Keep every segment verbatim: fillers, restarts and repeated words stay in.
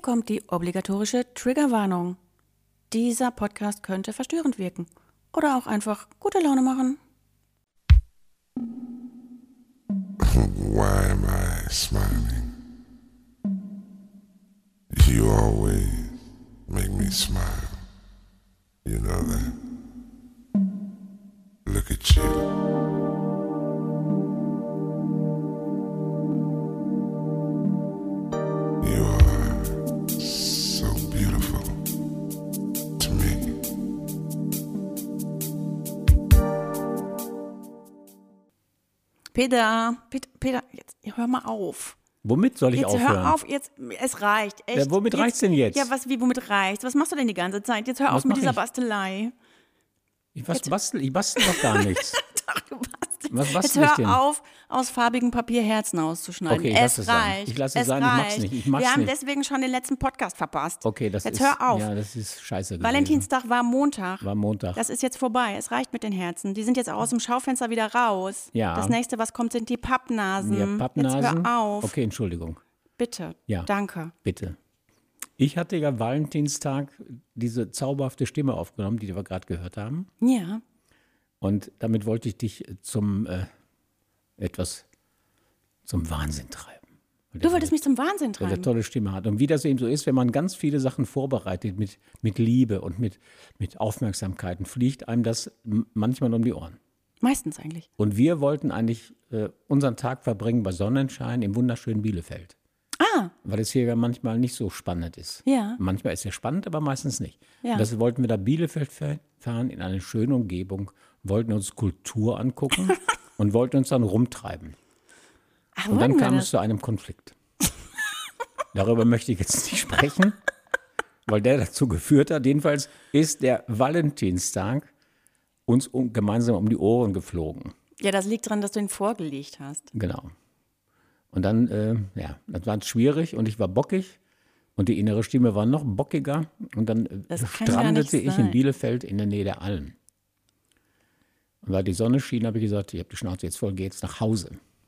Hier kommt die obligatorische Triggerwarnung. Dieser Podcast könnte verstörend wirken oder auch einfach gute Laune machen. Why am I smiling? You always make me smile. You know that? Look at you. You are so beautiful to me. Peter, Peter, Peter, jetzt hör mal auf. Womit soll ich Jetzt aufhören? hör auf, jetzt, es reicht, echt. Ja, womit jetzt, reicht's denn jetzt? Ja, was, wie, womit reicht's? Was machst du denn die ganze Zeit? Jetzt hör Was auf mit mach dieser ich? Bastelei. Ich was bastel, ich bastel doch gar nichts. Doch, du bastelst. Was Jetzt bastel ich hör denn? auf, aus farbigem Papier Herzen auszuschneiden. Okay, ich es lass es sein. reicht. Ich lass es es sein, ich mach's reicht. nicht, ich mach's Wir haben nicht. deswegen schon den letzten Podcast verpasst. Okay, das Jetzt ist, hör auf. ja, das ist scheiße gewesen. Valentinstag war Montag. War Montag. Das ist jetzt vorbei. Es reicht mit den Herzen. Die sind jetzt auch aus dem Schaufenster wieder raus. Ja. Das nächste, was kommt, sind die Pappnasen. Ja, Pappnasen. Jetzt hör auf. Okay, Entschuldigung, Bitte. Ja. Danke. bitte. Ich hatte ja Valentinstag diese zauberhafte Stimme aufgenommen, die wir gerade gehört haben. Ja. Und damit wollte ich dich zum äh, etwas zum Wahnsinn treiben. Weil Du der wolltest so- mich zum Wahnsinn weil der treiben. tolle Stimme hat. Und wie das eben so ist, wenn man ganz viele Sachen vorbereitet mit, mit Liebe und mit, mit Aufmerksamkeiten, fliegt einem das m- manchmal um die Ohren. Meistens eigentlich. Und wir wollten eigentlich äh, unseren Tag verbringen bei Sonnenschein im wunderschönen Bielefeld. Ah, Weil es hier ja manchmal nicht so spannend ist. Ja. Manchmal ist es spannend, aber meistens nicht. Ja. Und das wollten wir da Bielefeld fa- fahren in eine schöne Umgebung, wollten uns Kultur angucken und wollten uns dann rumtreiben. ach, Und dann wollten wir kam das? es zu einem Konflikt. Darüber möchte ich jetzt nicht sprechen, weil der dazu geführt hat. Jedenfalls ist der Valentinstag uns um, gemeinsam um die Ohren geflogen. Ja, das liegt daran, dass du ihn vorgelegt hast. Genau. Und dann, äh, ja, das war schwierig und ich war bockig und die innere Stimme war noch bockiger. Und dann äh, Das kann gar strandete nicht ich sein. in Bielefeld in der Nähe der Alm. Und weil die Sonne schien, habe ich gesagt, ich habe die Schnauze jetzt voll, geh jetzt nach Hause.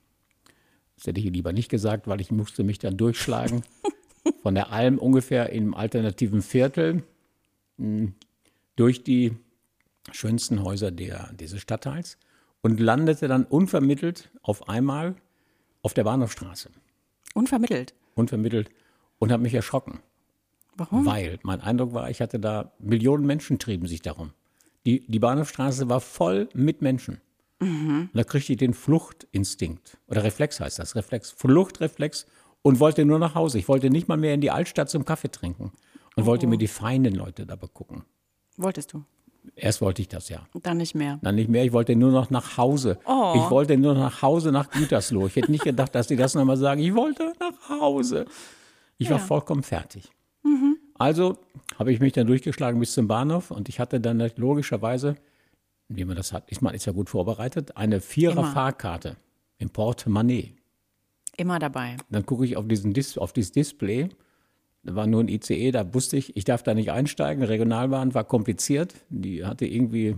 Das hätte ich lieber nicht gesagt, weil ich musste mich dann durchschlagen. Von der Alm ungefähr im alternativen Viertel mh, durch die schönsten Häuser der, dieses Stadtteils und landete dann unvermittelt auf einmal auf der Bahnhofstraße. Unvermittelt. Unvermittelt und habe mich erschrocken, Warum? weil mein Eindruck war, ich hatte da, Millionen Menschen trieben sich darum. Die, die Bahnhofstraße war voll mit Menschen. Und da kriegte ich den Fluchtinstinkt, oder Reflex heißt das, Reflex, Fluchtreflex und wollte nur nach Hause. Ich wollte nicht mal mehr in die Altstadt zum Kaffee trinken und wollte mir die feinen Leute da begucken. Wolltest du? Erst wollte ich das, ja. Dann nicht mehr. Dann nicht mehr, ich wollte nur noch nach Hause. Oh. Ich wollte nur nach Hause nach Gütersloh. Ich hätte nicht gedacht, dass die das nochmal sagen. Ich wollte nach Hause. Ich war Ja. vollkommen fertig. Also habe ich mich dann durchgeschlagen bis zum Bahnhof und ich hatte dann logischerweise, wie man das hat, ist man ist ja gut vorbereitet, eine Vierer-Fahrkarte im Portemonnaie. Immer dabei. Dann gucke ich auf, diesen Dis auf dieses Display. Da war nur ein I C E, da wusste ich, ich darf da nicht einsteigen. Regionalbahn war kompliziert. Die hatte irgendwie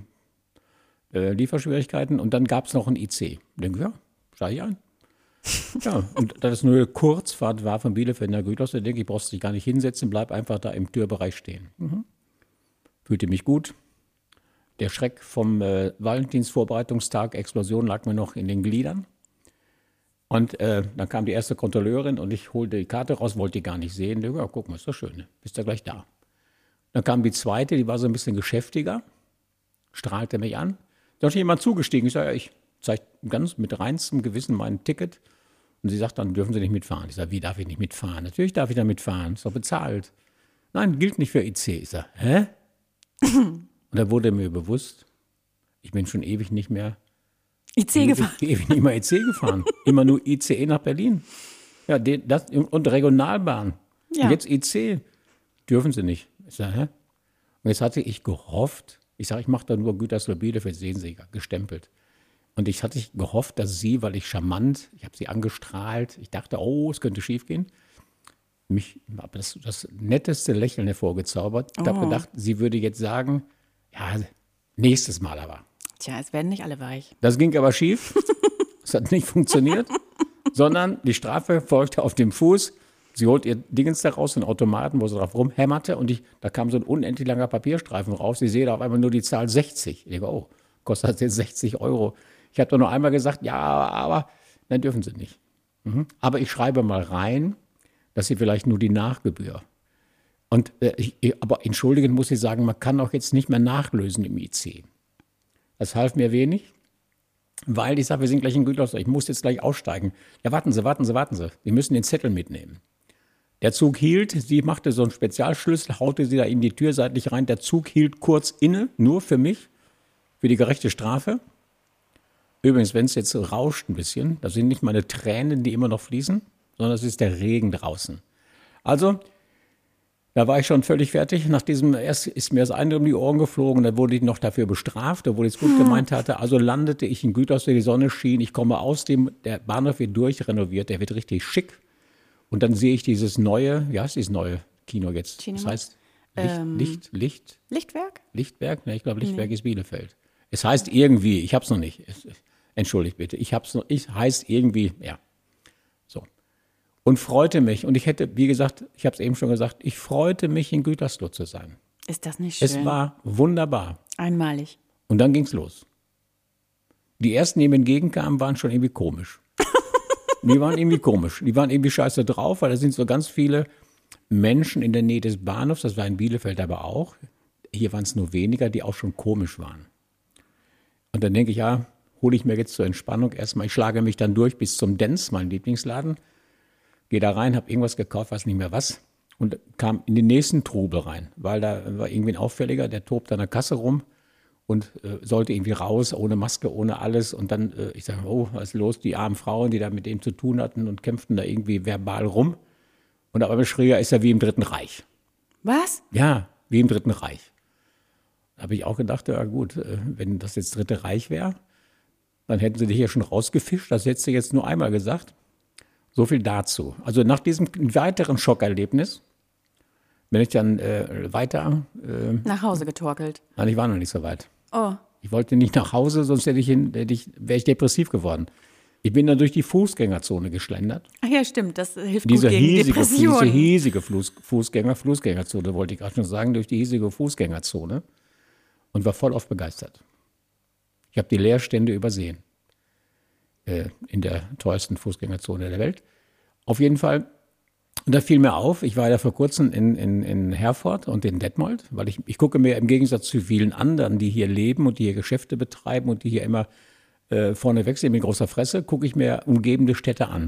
äh, Lieferschwierigkeiten. Und dann gab es noch ein I C. Ich denke, ja, steige ich ein. Ja, und da das nur eine Kurzfahrt war von Bielefeld nach Gütersloh, denke ich, brauchst dich gar nicht hinsetzen, bleib einfach da im Türbereich stehen. Mhm. Fühlte mich gut. Der Schreck vom äh, Valentinsvorbereitungstag, Explosion, lag mir noch in den Gliedern. Und äh, dann kam die erste Kontrolleurin und ich holte die Karte raus, wollte die gar nicht sehen. Ich dachte, ja, guck mal, ist doch schön, ne? Bist ja gleich da. Dann kam die zweite, die war so ein bisschen geschäftiger, strahlte mich an. Da ist jemand zugestiegen. Ich sage, ja, ich zeige ganz mit reinstem Gewissen mein Ticket. Und sie sagt dann, dürfen Sie nicht mitfahren. Ich sage, wie darf ich nicht mitfahren? Natürlich darf ich da mitfahren, ist doch bezahlt. Nein, gilt nicht für I C. Ich sage, hä? Und da wurde mir bewusst, ich bin schon ewig nicht mehr I C gefahren. Ewig nicht mehr I C gefahren. Immer nur I C E nach Berlin. Ja, den, das, und Regionalbahn. Ja. Und jetzt I C. Dürfen Sie nicht. Ich sage, hä? Und jetzt hatte ich gehofft, ich sage, ich mache da nur Gütersloh Bielefeld, sehen Sie, gestempelt. Und ich hatte gehofft, dass sie, weil ich charmant, ich habe sie angestrahlt, ich dachte, oh, es könnte schief gehen, mich habe das, das netteste Lächeln hervorgezaubert. Ich habe Oh. gedacht, sie würde jetzt sagen, ja, nächstes Mal aber. Tja, es werden nicht alle weich. Das ging aber schief. Es hat nicht funktioniert, sondern die Strafe folgte auf dem Fuß. Sie holt ihr Dingens da raus, einen Automaten, wo sie drauf rumhämmerte und ich, da kam so ein unendlich langer Papierstreifen raus. Ich sehe da auf einmal nur die Zahl sechzig. Ich denke, oh, kostet das jetzt sechzig Euro. Ich habe doch nur einmal gesagt, ja, aber dann dürfen Sie nicht. Mhm. Aber ich schreibe mal rein, dass Sie vielleicht nur die Nachgebühr. Und äh, ich, aber entschuldigen muss ich sagen, man kann auch jetzt nicht mehr nachlösen im I C. Das half mir wenig, weil ich sage, wir sind gleich in Gütersloh, ich muss jetzt gleich aussteigen. Ja, warten Sie, warten Sie, warten Sie. Sie müssen den Zettel mitnehmen. Der Zug hielt, sie machte so einen Spezialschlüssel, haute sie da in die Tür seitlich rein. Der Zug hielt kurz inne, nur für mich, für die gerechte Strafe. Übrigens, wenn es jetzt rauscht ein bisschen, das sind nicht meine Tränen, die immer noch fließen, sondern es ist der Regen draußen. Also, da war ich schon völlig fertig. Nach diesem, erst ist mir das eine um die Ohren geflogen, dann wurde ich noch dafür bestraft, obwohl ich es gut gemeint hatte. Also landete ich in Gütersloh, die Sonne schien, ich komme aus dem, der Bahnhof wird durchrenoviert, der wird richtig schick. Und dann sehe ich dieses neue, ja, ist dieses neue Kino jetzt. Cinema? Das heißt Licht, Ähm, Licht, Licht, Lichtwerk? Lichtwerk? Ne, ich glaube, Lichtwerk ist Bielefeld. Es heißt irgendwie, ich habe es noch nicht. Es, entschuldigt bitte, ich habe es noch, ich heißt irgendwie, ja. So. Und freute mich. Und ich hätte, wie gesagt, ich habe es eben schon gesagt, ich freute mich, in Gütersloh zu sein. Ist das nicht schön? Es war wunderbar. Einmalig. Und dann ging's los. Die ersten, die mir entgegenkamen, waren schon irgendwie komisch. Die waren irgendwie komisch. Die waren irgendwie scheiße drauf, weil da sind so ganz viele Menschen in der Nähe des Bahnhofs, das war in Bielefeld aber auch. Hier waren es nur weniger, die auch schon komisch waren. Und dann denke ich, ja, hole ich mir jetzt zur Entspannung erstmal. Ich schlage mich dann durch bis zum Dens, mein Lieblingsladen. Gehe da rein, habe irgendwas gekauft, weiß nicht mehr was. Und kam in den nächsten Trubel rein, weil da war irgendwie ein Auffälliger, der tobt an der Kasse rum und äh, sollte irgendwie raus, ohne Maske, ohne alles. Und dann, äh, ich sage, oh, was ist los? Die armen Frauen, die da mit dem zu tun hatten und kämpften da irgendwie verbal rum. Und auf einmal schrie er, ist er wie im Dritten Reich. Was? Ja, wie im Dritten Reich. Da habe ich auch gedacht, ja gut, äh, wenn das jetzt Dritte Reich wäre, dann hätten sie dich hier schon rausgefischt. Das hättest du jetzt nur einmal gesagt. So viel dazu. Also nach diesem weiteren Schockerlebnis bin ich dann äh, weiter. Äh, Nach Hause getorkelt. nein, ich war noch nicht so weit. Oh. Ich wollte nicht nach Hause, sonst hätte ich, hin, hätte ich, wäre ich depressiv geworden. Ich bin dann durch die Fußgängerzone geschlendert. Ach ja, stimmt, das hilft Diese gut gegen hiesige, Depressionen. diese hiesige Fuß, Fußgänger, Fußgängerzone, wollte ich gerade schon sagen, durch die hiesige Fußgängerzone und war voll auf begeistert. Ich habe die Leerstände übersehen äh, in der teuersten Fußgängerzone der Welt. Auf jeden Fall, und da fiel mir auf, ich war ja vor kurzem in, in, in Herford und in Detmold, weil ich, ich gucke mir im Gegensatz zu vielen anderen, die hier leben und die hier Geschäfte betreiben und die hier immer äh, vorne weg sind mit großer Fresse, gucke ich mir umgebende Städte an.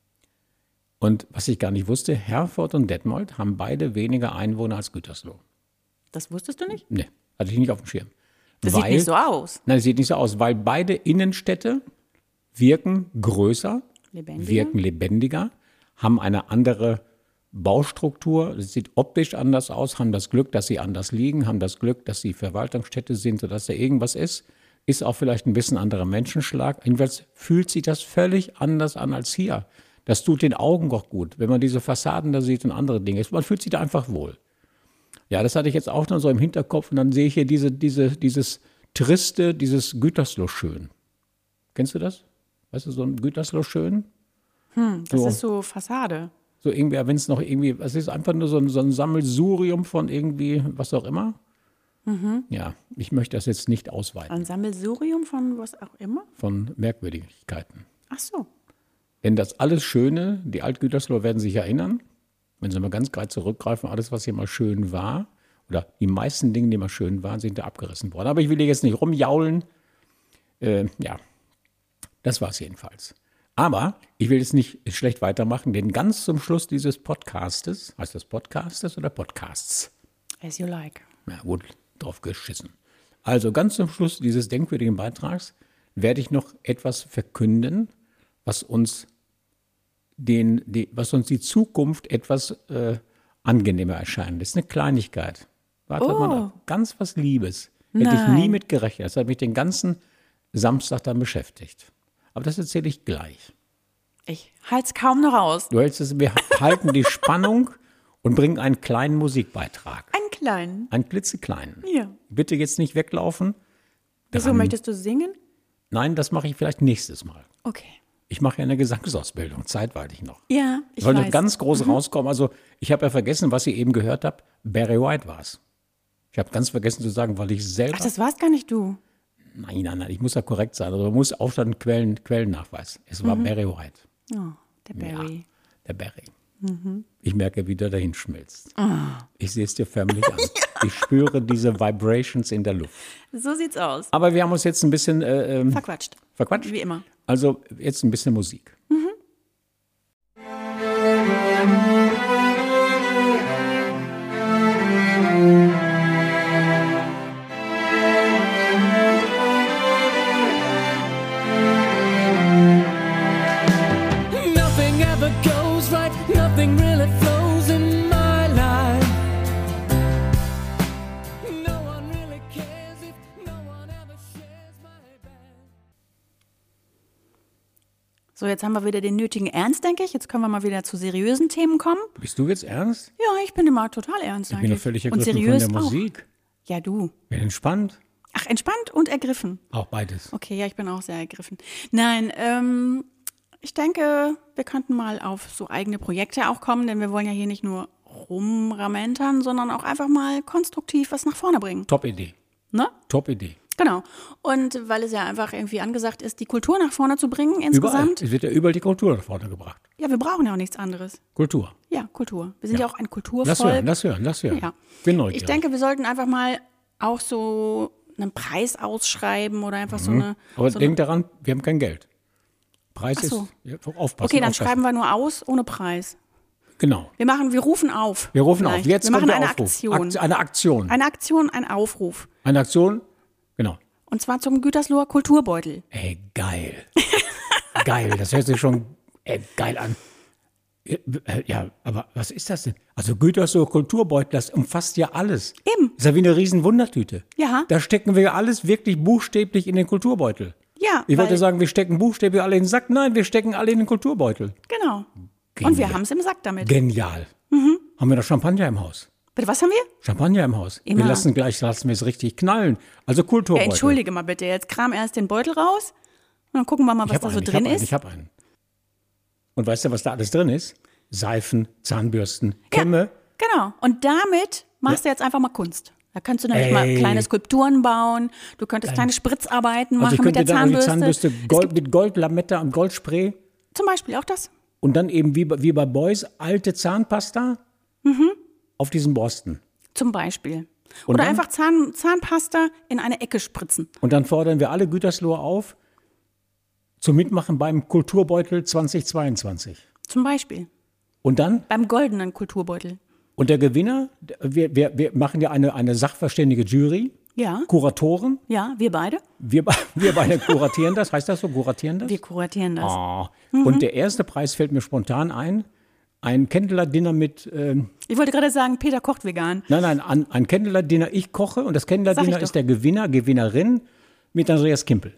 Und was ich gar nicht wusste, Herford und Detmold haben beide weniger Einwohner als Gütersloh. Das wusstest du nicht? Nee, hatte ich nicht auf dem Schirm. Das weil, sieht nicht so aus. Nein, das sieht nicht so aus, weil beide Innenstädte wirken größer, Lebendiger? wirken lebendiger, haben eine andere Baustruktur, es sieht optisch anders aus, haben das Glück, dass sie anders liegen, haben das Glück, dass sie Verwaltungsstädte sind, sodass da irgendwas ist, ist auch vielleicht ein bisschen anderer Menschenschlag. Jedenfalls fühlt sich das völlig anders an als hier. Das tut den Augen auch gut, wenn man diese Fassaden da sieht und andere Dinge. Man fühlt sich da einfach wohl. Ja, das hatte ich jetzt auch noch so im Hinterkopf und dann sehe ich hier diese, diese, dieses Triste, dieses Gütersloh schön. Kennst du das? Weißt du, so ein Gütersloh schön? Hm, das So. ist so Fassade. So irgendwie, wenn es noch irgendwie, es ist einfach nur so ein, so ein Sammelsurium von irgendwie, was auch immer. Mhm. Ja, ich möchte das jetzt nicht ausweiten, Ein Sammelsurium von was auch immer? von Merkwürdigkeiten. Ach so. Denn das alles Schöne, die Altgütersloher werden sich erinnern, wenn sie mal ganz gerade zurückgreifen, alles, was hier mal schön war, oder die meisten Dinge, die mal schön waren, sind da abgerissen worden. Aber ich will hier jetzt nicht rumjaulen. Äh, ja, das war es jedenfalls. Aber ich will jetzt nicht schlecht weitermachen, denn ganz zum Schluss dieses Podcastes, heißt das Podcastes oder Podcasts? As you like. Ja, gut, drauf geschissen. Also ganz zum Schluss dieses denkwürdigen Beitrags werde ich noch etwas verkünden, was uns, den, die, was uns die Zukunft etwas äh, angenehmer erscheint. Das ist eine Kleinigkeit. Wartet Oh. mal ab. Ganz was Liebes. Hätte ich Nein. nie mit gerechnet. Das hat mich den ganzen Samstag dann beschäftigt. Aber das erzähle ich gleich. Ich halt's kaum noch aus. Du hältst es, wir halten die Spannung und bringen einen kleinen Musikbeitrag. Einen kleinen. Einen klitzekleinen. Ja. Bitte jetzt nicht weglaufen. Wieso Dran- möchtest du singen? Nein, das mache ich vielleicht nächstes Mal. Okay. Ich mache ja eine Gesangsausbildung, zeitweilig noch. Ja, ich Soll noch weiß. ganz groß rauskommen. Also ich habe ja vergessen, was ihr eben gehört habt. Barry White war es. Ich habe ganz vergessen zu sagen, weil ich selber... Ach, das war's gar nicht du. Nein, nein, nein, ich muss ja korrekt sein. Also man muss Aufstand, Quellen, Quellennachweis. Es war Barry White. Oh, der Barry. Ja, der Barry. Ich merke, wie der dahin schmilzt. Ich sehe es dir förmlich an. Ich spüre diese Vibrations in der Luft. So sieht's aus. Aber wir haben uns jetzt ein bisschen äh, ähm, Verquatscht. verquatscht. Wie immer. Also jetzt ein bisschen Musik. Nothing ever goes right, nothing really flows in my life. No one really cares if no one ever shares my bed. So, jetzt haben wir wieder den nötigen Ernst, denke ich. Jetzt können wir mal wieder zu seriösen Themen kommen. Bist du jetzt ernst? Ja, ich bin immer total ernst. Ich bin doch eigentlich. völlig Und ergriffen seriös von der auch. Musik. Ja, du. Bin entspannt. Ach, entspannt und ergriffen. Auch beides. Okay, ja, ich bin auch sehr ergriffen. Nein, ähm, ich denke, wir könnten mal auf so eigene Projekte auch kommen, denn wir wollen ja hier nicht nur rumramentern, sondern auch einfach mal konstruktiv was nach vorne bringen. Top-Idee. Ne? Top-Idee. Genau. Und weil es ja einfach irgendwie angesagt ist, die Kultur nach vorne zu bringen Überall. insgesamt. Es wird ja überall die Kultur nach vorne gebracht. Ja, wir brauchen ja auch nichts anderes. Kultur. Ja, Kultur. Wir sind ja, Ja. auch ein Lass Kulturvolk. hören, lass hören, lass hören. Ja. Bin neugierig. Ich denke, wir sollten einfach mal auch so einen Preis ausschreiben oder einfach so eine. Aber so denk daran, wir haben kein Geld. Preis Ach so. ist, ja, aufpassen. Okay, dann aufpassen. schreiben wir nur aus ohne Preis. Genau. Wir machen, wir rufen auf. Wir rufen Vielleicht. auf. Jetzt wir kommt machen der eine Aufruf. Aktion. Akt- eine Aktion. Eine Aktion, ein Aufruf. Eine Aktion, genau. Und zwar zum Gütersloher Kulturbeutel. Ey, geil. Geil, das hört sich schon ey, geil an. Ja, aber was ist das denn? Also Gütersloher Kulturbeutel, das umfasst ja alles. Eben. Ist ja wie eine riesen Wundertüte. Ja. Da stecken wir alles wirklich buchstäblich in den Kulturbeutel. Ja, Ich wollte weil- sagen, wir stecken buchstäblich alle in den Sack. Nein, wir stecken alle in den Kulturbeutel. Genau. Genial. Und wir haben es im Sack damit. Genial. Mhm. Haben wir noch Champagner im Haus? Bitte, was haben wir? Champagner im Haus. Immer. Wir lassen gleich, lassen wir es richtig knallen. Also Ja, Kulturbeutel. entschuldige mal bitte. Jetzt kram erst den Beutel raus und dann gucken wir mal, Ich was hab da so einen, ich drin hab einen, ist. Ich habe einen. Und weißt du, was da alles drin ist? Seifen, Zahnbürsten, Kämme. Genau. Und damit machst du jetzt einfach mal Kunst. Da könntest du nämlich Ey. mal kleine Skulpturen bauen. Du könntest kleine Spritzarbeiten machen Also ich mit könnte der dann die Zahnbürste. Zahnbürste Gold, mit Goldlametta und Goldspray Zum Beispiel auch das. und dann eben wie, bei- wie bei Boys alte Zahnpasta Mhm. auf diesen Borsten. Zum Beispiel. Und Oder dann? einfach Zahn, Zahnpasta in eine Ecke spritzen. Und dann fordern wir alle Gütersloher auf, zum Mitmachen beim Kulturbeutel zweitausendzweiundzwanzig. Zum Beispiel. Und dann, Beim goldenen Kulturbeutel. und der Gewinner, wir, wir, wir machen ja eine, eine sachverständige Jury, Ja. Kuratoren, Ja, wir beide. wir, be- wir beide kuratieren das, heißt das so, kuratieren das? Wir kuratieren das. Ah. Mhm. Und der erste Preis fällt mir spontan ein, ein Candlelight-Dinner mit, ähm, Ich wollte gerade sagen, Peter kocht vegan. nein, nein, ein, ein Candlelight-Dinner, ich koche und das Sag Candlelight-Dinner ich ist doch. der Gewinner, Gewinnerin mit Andreas Kimpel.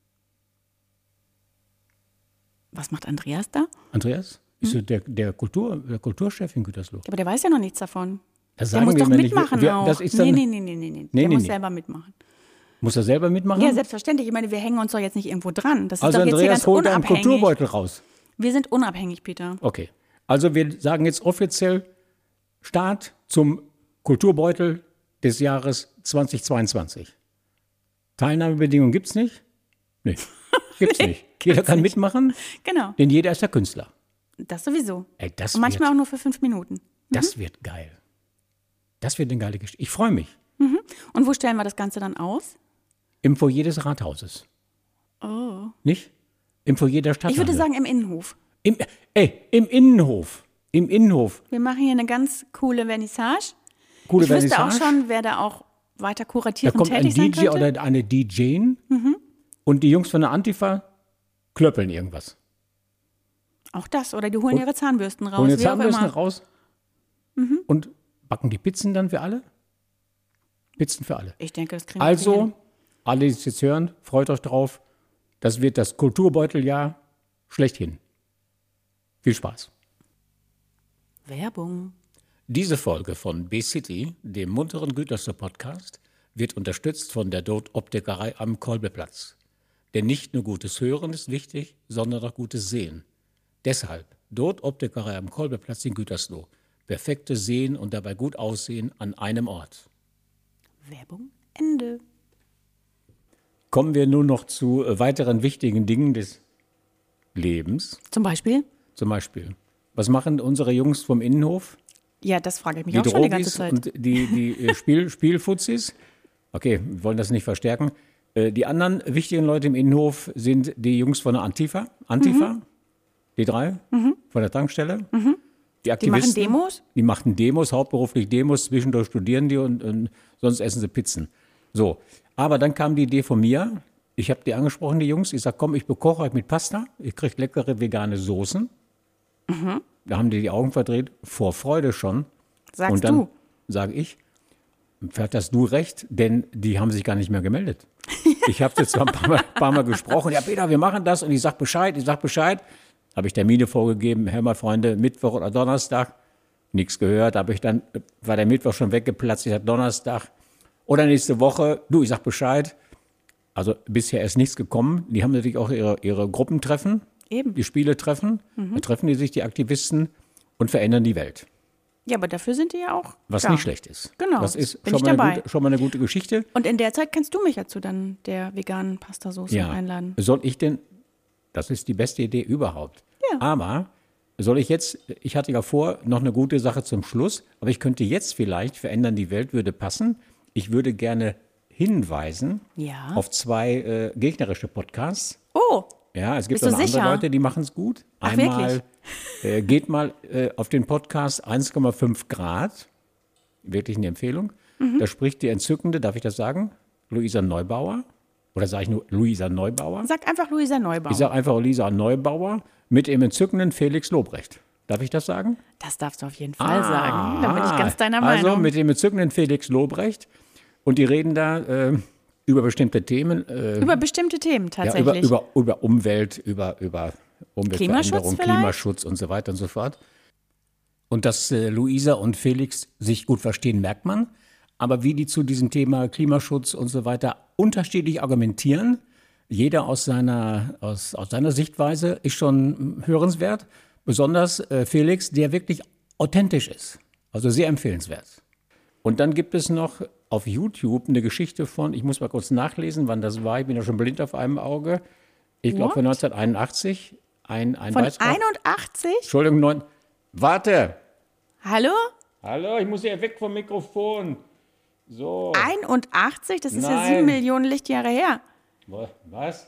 Was macht Andreas da? Andreas? Ist so der, der, Kultur, der Kulturchef in Gütersloh. Aber der weiß ja noch nichts davon. Das Der sagen muss wir doch immer nicht. mitmachen Wir- auch. das ist nee, dann, nee, nee, nee, nee, nee. Nee, Der nee, muss nee. selber mitmachen. Muss er selber mitmachen? Ja, selbstverständlich. Ich meine, wir hängen uns doch jetzt nicht irgendwo dran. Das ist also doch jetzt hier Andreas ganz holt einen unabhängig. Kulturbeutel raus. Wir sind unabhängig, Peter. Okay. Also wir sagen jetzt offiziell Start zum Kulturbeutel des Jahres zweitausendzweiundzwanzig. Teilnahmebedingungen gibt es nicht? Nee, gibt's nicht. Jeder kann mitmachen, Genau. denn jeder ist der Künstler. Das sowieso. Ey, das Und manchmal wird, auch nur für fünf Minuten. das wird geil. Das wird eine geile Geschichte. Ich freue mich. Und wo stellen wir das Ganze dann aus? Im Foyer des Rathauses. Oh. Nicht? Im Foyer der Stadt. Ich würde sagen im Innenhof. Im, ey, im Innenhof. Im Innenhof. Wir machen hier eine ganz coole Vernissage. Coole ich wüsste auch Vernissage. schon, wer da auch weiter Da kuratierend kommt ein tätig sein D J könnte. oder eine D J und die Jungs von der Antifa klöppeln irgendwas. Auch das. Oder die holen ihre Zahnbürsten raus. Holen die wie auch Zahnbürsten immer. raus und backen die Pizzen dann für alle? Pizzen für alle. Ich denke, das kriegen wir Also, hin. alle, die es jetzt hören, freut euch drauf. Das wird das Kulturbeuteljahr schlechthin. Viel Spaß. Werbung. Diese Folge von B-City, dem munteren Gütersloh-Podcast, wird unterstützt von der Dot Optikerei am Kolbeplatz. Denn nicht nur gutes Hören ist wichtig, sondern auch gutes Sehen. Deshalb dort Optikerei am Kolbeplatz in Gütersloh. Perfektes Sehen und dabei gut aussehen an einem Ort. Werbung, Ende. Kommen wir nun noch zu äh, weiteren wichtigen Dingen des Lebens. Zum Beispiel? Zum Beispiel, was machen unsere Jungs vom Innenhof? Ja, das frage ich mich Die auch schon die ganze Drogis Zeit. und die, die äh, Spiel, Spielfuzis. Okay, wir wollen das nicht verstärken. Äh, Die anderen wichtigen Leute im Innenhof sind die Jungs von der Antifa. Antifa, Mhm. die drei von der Tankstelle. Die Die machen Aktivisten. Demos? Die machten Demos, hauptberuflich Demos, zwischendurch studieren die und, und sonst essen sie Pizzen. So, aber dann kam die Idee von mir. Ich habe die angesprochen, die Jungs. Ich sage, komm, ich bekoche euch mit Pasta. Ihr kriegt leckere vegane Soßen. Da haben die die Augen verdreht, vor Freude schon. Sagst und dann du. sage ich, vielleicht hast du recht, denn die haben sich gar nicht mehr gemeldet. Ich habe jetzt zwar ein paar Mal, paar Mal gesprochen, ja Peter, wir machen das und ich sag Bescheid, ich sag Bescheid. Habe ich Termine vorgegeben, hör mal Freunde, Mittwoch oder Donnerstag, nichts gehört, habe ich dann, war der Mittwoch schon weggeplatzt, ich sag Donnerstag oder nächste Woche, du, ich sag Bescheid. Also bisher ist nichts gekommen. Die haben natürlich auch ihre, ihre Gruppentreffen, Eben. die Spieletreffen, da treffen die sich, die Aktivisten, und verändern die Welt. Ja, aber dafür sind die ja auch Was da. nicht schlecht ist. Genau, Das ist bin schon ich mal, eine dabei. gute, schon mal eine gute Geschichte. Und in der Zeit kannst du mich ja zu dann der veganen Pastasauce einladen. Soll ich denn, das ist die beste Idee überhaupt. Ja. Aber soll ich jetzt, ich hatte ja vor, noch eine gute Sache zum Schluss, aber ich könnte jetzt vielleicht, verändern die Welt würde passen. Ich würde gerne hinweisen Ja. auf zwei äh, gegnerische Podcasts. Oh, Ja, es gibt Bist auch du noch andere sicher? Leute, die machen es gut. Ach, Einmal äh, geht mal äh, auf den Podcast eins Komma fünf Grad. Wirklich eine Empfehlung. Mhm. Da spricht die entzückende, darf ich das sagen? Luisa Neubauer. Oder sage ich nur Luisa Neubauer? sag einfach Luisa Neubauer. Ich sage einfach Luisa Neubauer mit dem entzückenden Felix Lobrecht. Darf ich das sagen? Das darfst du auf jeden Fall sagen. Dann bin ich ganz deiner also Meinung. mit dem entzückenden Felix Lobrecht. Und die reden da äh, über bestimmte Themen. Äh, Über bestimmte Themen ja, über, tatsächlich. über, über Umwelt, über, über Umweltveränderung, Klimaschutz vielleicht? Klimaschutz und so weiter und so fort. Und dass äh, Luisa und Felix sich gut verstehen, merkt man. Aber wie die zu diesem Thema Klimaschutz und so weiter unterschiedlich argumentieren, jeder aus seiner, aus, aus seiner Sichtweise, ist schon hörenswert. Besonders äh, Felix, der wirklich authentisch ist. Also sehr empfehlenswert. Und dann gibt es noch auf YouTube eine Geschichte von, ich muss mal kurz nachlesen, wann das war, ich bin ja schon blind auf einem Auge. Ich glaube von What? neunzehnhunderteinundachtzig. Ein, ein Von Beitrag. einundachtzig? Entschuldigung, neun. Warte! Hallo? Hallo, ich muss hier weg vom Mikrofon. So. einundachtzig? Das ist ja Nein. sieben Millionen Lichtjahre her. Was?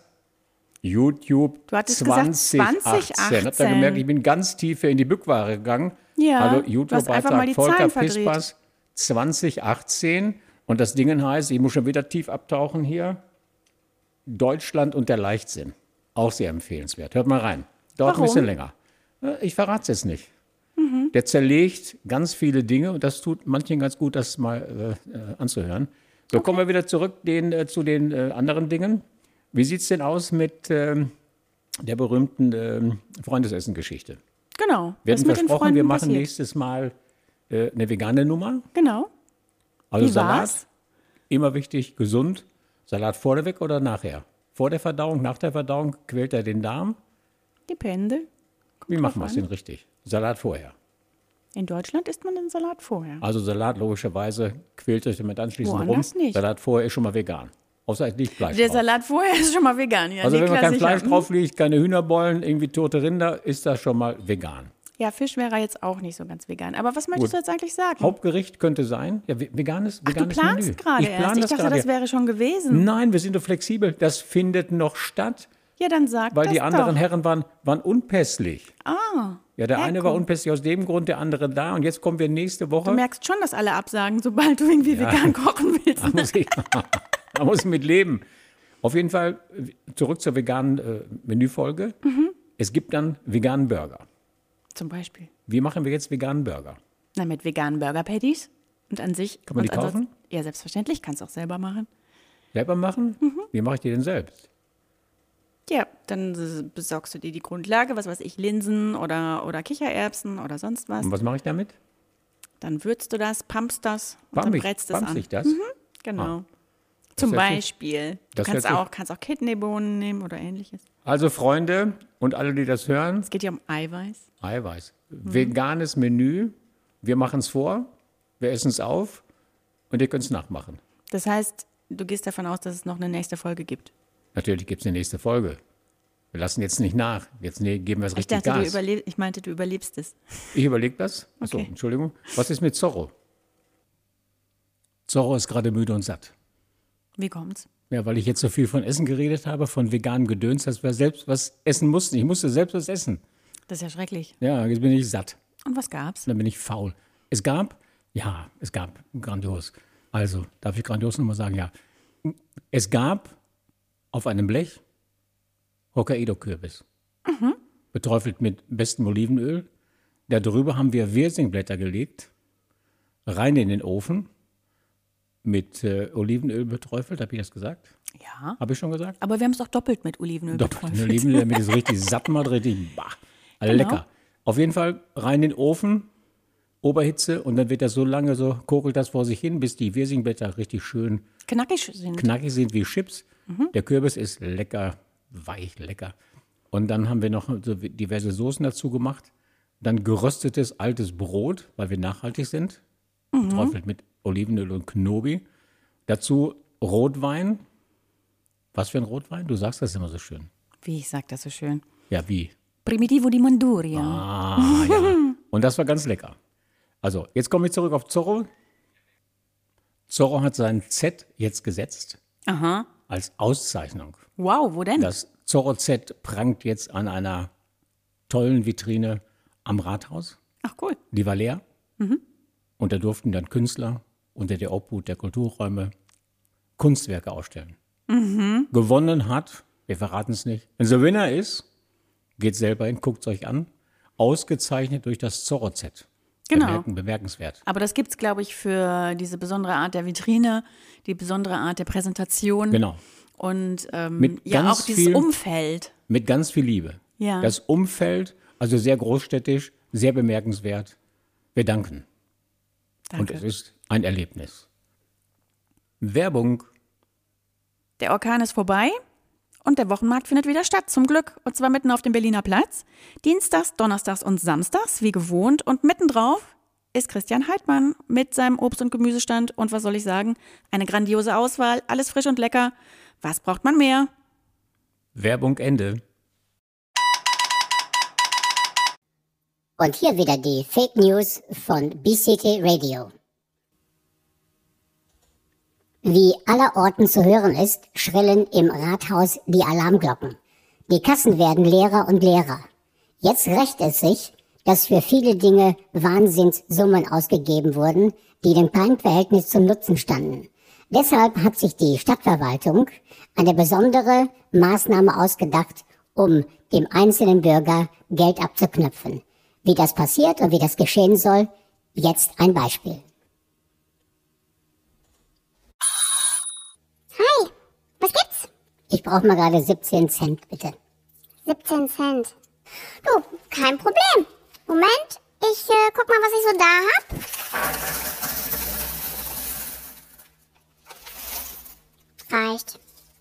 YouTube Du hattest gesagt zwanzig achtzehn. Habt ihr achtzehn. gemerkt, ich bin ganz tief in die Bückware gegangen. Ja, Hallo, du hast einfach mal YouTube-Beitrag die Volker Zahlen verdreht. Pispers zwanzig achtzehn. Und das Ding heißt, ich muss schon wieder tief abtauchen hier, Deutschland und der Leichtsinn. Auch sehr empfehlenswert. Hört mal rein. Dauert Warum? ein bisschen länger. Äh, Ich verrate es jetzt nicht. Der zerlegt ganz viele Dinge und das tut manchen ganz gut, das mal äh, äh, anzuhören. So, kommen wir wieder zurück den, äh, zu den äh, anderen Dingen. Wie sieht es denn aus mit ähm, der berühmten ähm, Freundesessen-Geschichte? Genau. Wir Was hatten mit den versprochen, Freunden wir machen passiert. nächstes Mal äh, eine vegane Nummer. Genau. Also Wie Salat, war's? immer wichtig, gesund. Salat vor der Weg oder nachher? Vor der Verdauung, nach der Verdauung quält er den Darm. Depende. Wie machen wir es an. denn richtig? Salat vorher. In Deutschland isst man den Salat vorher. Also Salat logischerweise quält euch damit anschließend rum. Woanders nicht. Salat vorher ist schon mal vegan. Außer es liegt Fleisch Der drauf. Salat vorher ist schon mal vegan. Ja, Also nee, wenn man klar, kein sicher. Fleisch Mhm. drauf liegt, keine Hühnerbollen, irgendwie tote Rinder, ist das schon mal vegan. Ja, Fisch wäre jetzt auch nicht so ganz vegan. Aber was möchtest Gut. du jetzt eigentlich sagen? Hauptgericht könnte sein, ja, ve- veganes, Ach, du veganes planst Menü. gerade Ich erst. plane Ich das dachte, gerade. das wäre schon gewesen. Nein, wir sind doch flexibel. Das findet noch statt, Ja, dann sag weil das die anderen doch. Herren waren, waren unpässlich. Ah, Ja, der ja, eine guck. war unpässlich aus dem Grund, der andere da. Und jetzt kommen wir nächste Woche. Du merkst schon, dass alle absagen, sobald du irgendwie vegan kochen willst. Da muss ich, da muss ich mit leben. Auf jeden Fall äh, zurück zur veganen äh, Menüfolge. Mhm. Es gibt dann veganen Burger. Zum Beispiel. Wie machen wir jetzt veganen Burger? Na, mit veganen Burger Patties. Und an sich. Kann man die und ansonsten- kaufen? Ja, selbstverständlich. Kannst du auch selber machen. Selber machen? Mhm. Wie mache ich die denn selbst? Ja, dann s- besorgst du dir die Grundlage, was weiß ich, Linsen oder, oder Kichererbsen oder sonst was. Und was mache ich damit? Dann würzt du das, pumpst das und Pump dann ich, brätst es pump an. ich das? Genau. Zum hört sich- Beispiel. Du das kannst hört sich- auch, kannst auch Kidneybohnen nehmen oder ähnliches. Also Freunde und alle, die das hören, Es geht ja um Eiweiß. Eiweiß. Veganes Menü. Wir machen es vor, wir essen es auf und ihr könnt es nachmachen. Das heißt, du gehst davon aus, dass es noch eine nächste Folge gibt. Natürlich gibt es eine nächste Folge. Wir lassen jetzt nicht nach. Jetzt ne, geben wir es Ich richtig dachte, du Gas. überleb ich meinte, du überlebst es. Ich überlege das. Achso, Okay. Entschuldigung. Was ist mit Zorro? Zorro ist gerade müde und satt. Wie kommt's? Ja, weil ich jetzt so viel von Essen geredet habe, von veganem Gedöns, dass wir selbst was essen mussten. Ich musste selbst was essen. Das ist ja schrecklich. Ja, jetzt bin ich satt. Und was gab's? Dann bin ich faul. Es gab, ja, es gab grandios. Also, darf ich grandios nochmal sagen? Ja. Es gab auf einem Blech Hokkaido-Kürbis. Beträufelt mit bestem Olivenöl. Darüber haben wir Wirsingblätter gelegt, rein in den Ofen, mit äh, Olivenöl beträufelt. Habe ich das gesagt? Ja. Habe ich schon gesagt? Aber wir haben es doch doppelt mit Olivenöl Doppelt beträufelt. Olivenöl, damit es richtig satt macht, richtig bah, Genau. lecker. Auf jeden Fall rein in den Ofen, Oberhitze und dann wird das so lange, so kokelt das vor sich hin, bis die Wirsingblätter richtig schön Knackig sind. knackig sind wie Chips. Mhm. Der Kürbis ist lecker, weich, lecker. Und dann haben wir noch so diverse Soßen dazu gemacht. Dann geröstetes altes Brot, weil wir nachhaltig sind, Mhm. beträufelt mit Olivenöl und Knobi. Dazu Rotwein. Was für ein Rotwein? Du sagst das immer so schön. Wie, ich sag das so schön. Ja, wie? Primitivo di Manduria. Ah, ja. Und das war ganz lecker. Also, jetzt komme ich zurück auf Zorro. Zorro hat sein Z jetzt gesetzt Aha. als Auszeichnung. Wow, wo denn? Das Zorro Z prangt jetzt an einer tollen Vitrine am Rathaus. Ach, cool. Die war leer. Und da durften dann Künstler unter der Obhut der Kulturräume Kunstwerke ausstellen. Gewonnen hat, wir verraten es nicht, wenn der Winner ist, geht selber hin, guckt es euch an, ausgezeichnet durch das Zorro Z. Genau. Bemerken, bemerkenswert. Aber das gibt's, glaube ich, für diese besondere Art der Vitrine, die besondere Art der Präsentation. Genau. Und ähm, Mit ja, ganz auch dieses viel- Umfeld. Mit ganz viel Liebe. Ja. Das Umfeld, also sehr großstädtisch, sehr bemerkenswert. Wir danken. Und Danke. es ist ein Erlebnis. Werbung. Der Orkan ist vorbei und der Wochenmarkt findet wieder statt, zum Glück. Und zwar mitten auf dem Berliner Platz. Dienstags, Donnerstags und Samstags, wie gewohnt. Und mittendrauf ist Christian Heidmann mit seinem Obst- und Gemüsestand. Und was soll ich sagen? Eine grandiose Auswahl, alles frisch und lecker. Was braucht man mehr? Werbung Ende. Und hier wieder die Fake News von B-City Radio. Wie allerorten zu hören ist, schrillen im Rathaus die Alarmglocken. Die Kassen werden leerer und leerer. Jetzt rächt es sich, dass für viele Dinge Wahnsinnssummen ausgegeben wurden, die dem keinem Verhältnis zum Nutzen standen. Deshalb hat sich die Stadtverwaltung eine besondere Maßnahme ausgedacht, um dem einzelnen Bürger Geld abzuknöpfen. Wie das passiert und wie das geschehen soll, jetzt ein Beispiel. Hi, was gibt's? Ich brauche mal gerade siebzehn Cent, bitte. siebzehn Cent. Du, kein Problem. Moment, ich äh, guck mal, was ich so da hab. Reicht.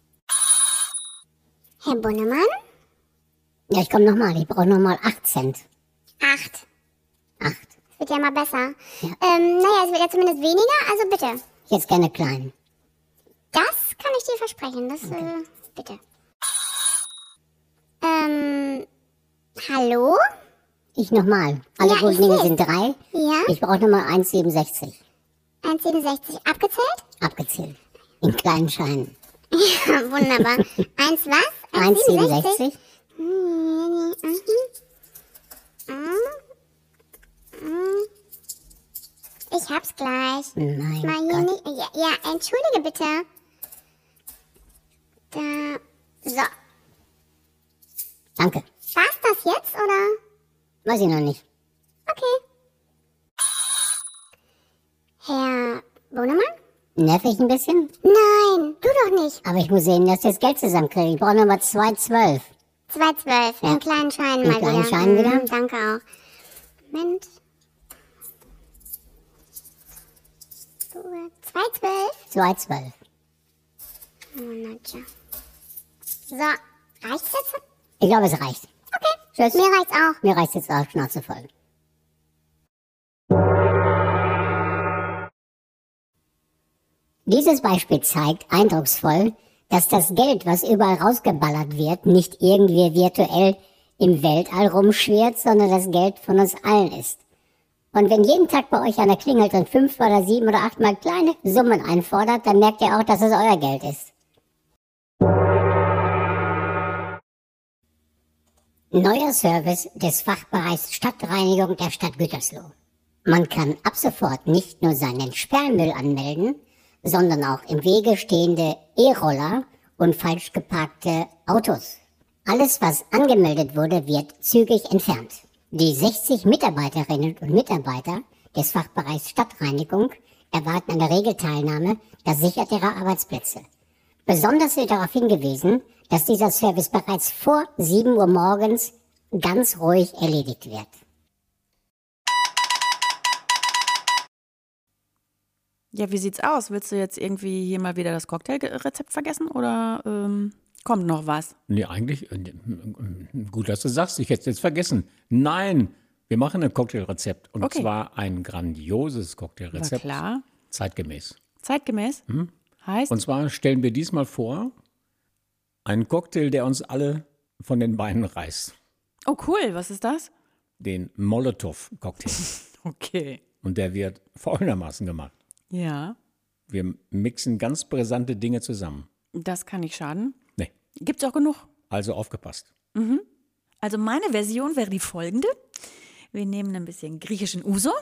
Herr Bunnemann? Ja, ich komme nochmal. Ich brauche nochmal acht Cent. Acht. Acht. Das wird ja mal besser. Ähm, naja, es wird ja zumindest weniger, also bitte. Jetzt gerne klein. Das kann ich dir versprechen, das, äh, bitte. Ähm, hallo? Ich nochmal. Alle Ja, guten ich Dinge seh. sind drei. Ja? Ich brauche nochmal eins Komma siebenundsechzig. eins Komma siebenundsechzig abgezählt? Abgezählt. In kleinen Scheinen. Ja, wunderbar. Eins was? eins Komma siebenundsechzig. Mhm. Ich hab's gleich. Mein Mal hier Gott. nicht. Ja, ja, entschuldige bitte. Da. So. Danke. War's das jetzt, oder? Weiß ich noch nicht. Okay. Herr Bonemann? Nerv ich ein bisschen? Nein, du doch nicht. Aber ich muss sehen, dass ich das Geld zusammenkriege. Ich brauche nochmal zwei Komma zwölf. zwei Komma zwölf. Ja. In kleinen Scheinen In mal kleinen wieder. Scheinen wieder? Mhm, danke auch. Moment. zwei Komma zwölf. zwei Komma zwölf. Oh, Nadja. So, reicht's jetzt? Ich glaube, es reicht. Okay, Tschüss. mir reicht's auch. Mir reicht jetzt auch Schnauze voll. Dieses Beispiel zeigt eindrucksvoll, dass das Geld, was überall rausgeballert wird, nicht irgendwie virtuell im Weltall rumschwirrt, sondern das Geld von uns allen ist. Und wenn jeden Tag bei euch einer klingelt und fünf oder sieben oder achtmal kleine Summen einfordert, dann merkt ihr auch, dass es euer Geld ist. Neuer Service des Fachbereichs Stadtreinigung der Stadt Gütersloh. Man kann ab sofort nicht nur seinen Sperrmüll anmelden, sondern auch im Wege stehende E-Roller und falsch geparkte Autos. Alles, was angemeldet wurde, wird zügig entfernt. Die sechzig Mitarbeiterinnen und Mitarbeiter des Fachbereichs Stadtreinigung erwarten eine Regelteilnahme, das sichert ihre Arbeitsplätze. Besonders wird darauf hingewiesen, dass dieser Service bereits vor sieben Uhr morgens ganz ruhig erledigt wird. Ja, wie sieht's aus? Willst du jetzt irgendwie hier mal wieder das Cocktailrezept vergessen oder ähm, kommt noch was? Nee, eigentlich, äh, gut, dass du sagst, ich hätte es jetzt vergessen. Nein, wir machen ein Cocktailrezept. Und Okay. zwar ein grandioses War Cocktailrezept. klar. Zeitgemäß. Zeitgemäß? Heißt? Und zwar stellen wir diesmal vor, einen Cocktail, der uns alle von den Beinen reißt. Oh, cool. Was ist das? Den Molotow-Cocktail. Okay. Und der wird folgendermaßen gemacht. Ja, Wir mixen ganz brisante Dinge zusammen. das kann nicht schaden. Nee, Gibt's auch genug. also aufgepasst. Also meine Version wäre die folgende. Wir nehmen ein bisschen griechischen Uso,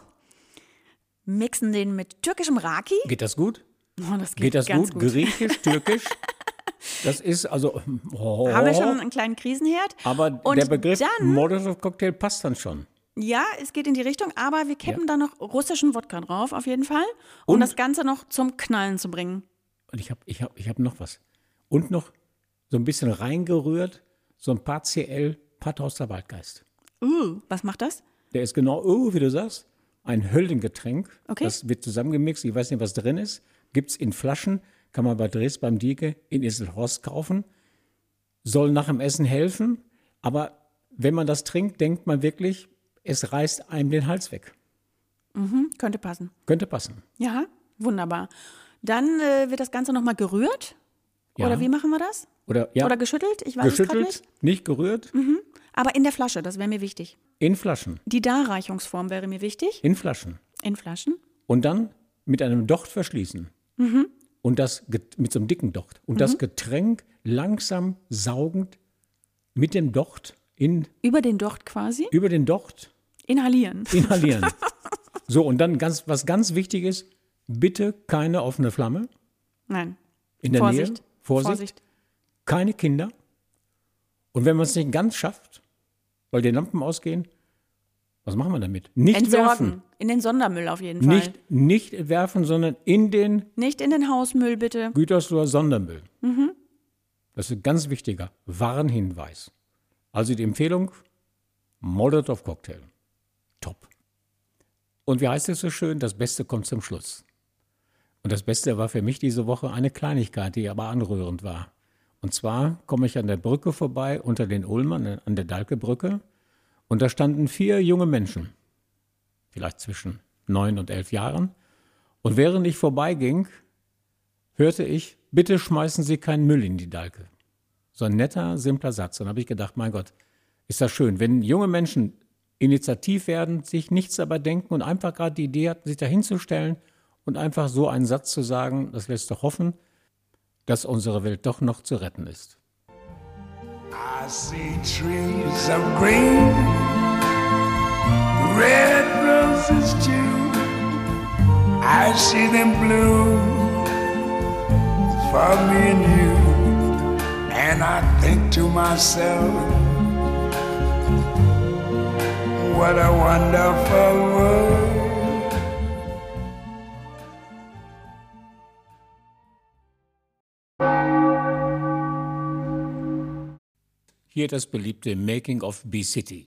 mixen den mit türkischem Raki. Geht das gut? Oh, das geht, Geht das ganz gut? gut. Griechisch, türkisch? Das ist also. Oh, Haben wir schon einen kleinen Krisenherd. aber Und der Begriff dann, Molotow-Cocktail passt dann schon. ja, es geht in die Richtung, aber wir kippen da noch russischen Wodka drauf, auf jeden Fall, um Und? das Ganze noch zum Knallen zu bringen. Und ich habe ich hab, ich hab noch was. Und noch so ein bisschen reingerührt, so ein paar C L Pathauster Waldgeist. Uh, was macht das? Der ist genau, oh, wie du sagst, ein Höllengetränk. Okay. Das wird zusammengemixt. Ich weiß nicht, was drin ist. Gibt es in Flaschen. Kann man bei Dres beim Dieke in Isselhorst kaufen. Soll nach dem Essen helfen. Aber wenn man das trinkt, denkt man wirklich, es reißt einem den Hals weg. Hm, könnte passen. Könnte passen. Ja, wunderbar. Dann äh, wird das Ganze nochmal gerührt. Ja. Oder wie machen wir das? Oder, ja, Oder geschüttelt? Ich weiß es gerade geschüttelt, nicht. nicht gerührt, Aber in der Flasche, das wäre mir wichtig. in Flaschen. Die Darreichungsform wäre mir wichtig. In Flaschen. In Flaschen. Und dann mit einem Docht verschließen. Und das get- mit so einem dicken Docht. Und das Getränk langsam saugend mit dem Docht in, Über den Docht quasi. über den Docht Inhalieren. inhalieren. So, und dann ganz, was ganz wichtig ist, bitte keine offene Flamme Nein. in der Vorsicht. Nähe. Vorsicht. Keine Kinder. Und wenn man es nicht ganz schafft, weil die Lampen ausgehen, was machen wir damit? Nicht Entsorgen. werfen. In den Sondermüll auf jeden Fall. Nicht, nicht werfen, sondern in den Nicht in den Hausmüll, bitte. Gütersloher Sondermüll. Das ist ein ganz wichtiger Warnhinweis. Also die Empfehlung, Molotow-Cocktail. Top. Und wie heißt es so schön, das Beste kommt zum Schluss. Und das Beste war für mich diese Woche eine Kleinigkeit, die aber anrührend war. Und zwar komme ich an der Brücke vorbei, unter den Ulmern, an der Dahlke-Brücke. Und da standen vier junge Menschen, vielleicht zwischen neun und elf Jahren. Und während ich vorbeiging, hörte ich, bitte schmeißen Sie keinen Müll in die Dahlke. So ein netter, simpler Satz. Und da habe ich gedacht, mein Gott, ist das schön. Wenn junge Menschen initiativ werden, sich nichts dabei denken und einfach gerade die Idee hatten, sich da hinzustellen und einfach so einen Satz zu sagen, das lässt doch hoffen, dass unsere Welt doch noch zu retten ist. I see trees of green, red roses too. I see them bloom for me and you. And I think to myself, what a wonderful world. Hier das beliebte Making of B-City.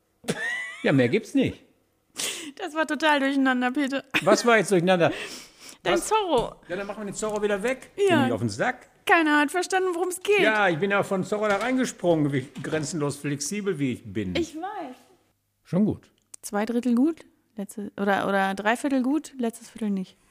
Ja, mehr gibt's nicht. Das war total durcheinander, Peter. Was war jetzt durcheinander? Dein Was? Zorro. Ja, dann machen wir den Zorro wieder weg. Ja. Bin ich auf den Sack? Keiner hat verstanden, worum es geht. Ja, ich bin ja von Zorro da reingesprungen, wie grenzenlos flexibel wie ich bin. Ich weiß. Schon gut. Zwei Drittel gut, letzte, oder, oder drei Viertel gut, letztes Viertel nicht.